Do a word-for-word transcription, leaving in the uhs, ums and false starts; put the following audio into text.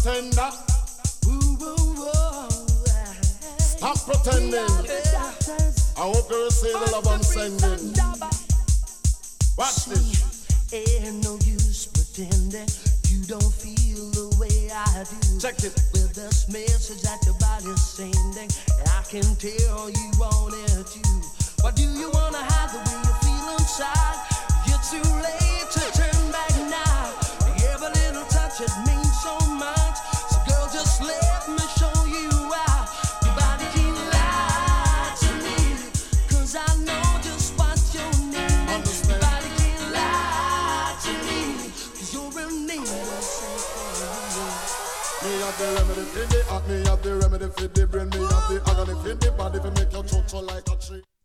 tender. Woo, woo, woo. Stop pretending. I hope girls say the love I'm sending. Watch this. Ain't no use pretending you don't feel the way I do. Check it. With this message that your body's sending, I can tell you want it too. But do you wanna hide the way you feel inside? You're too late to turn back now. Every little touch, it means so much. So girl, just let me show you out. Your body can lie to me, 'cause I know just what you need. Your body can lie to me, 'cause you're in need of something. Me have the remedy for the heart, me have the remedy for the brain, me have the agony for the body, for make your chocho like a tree.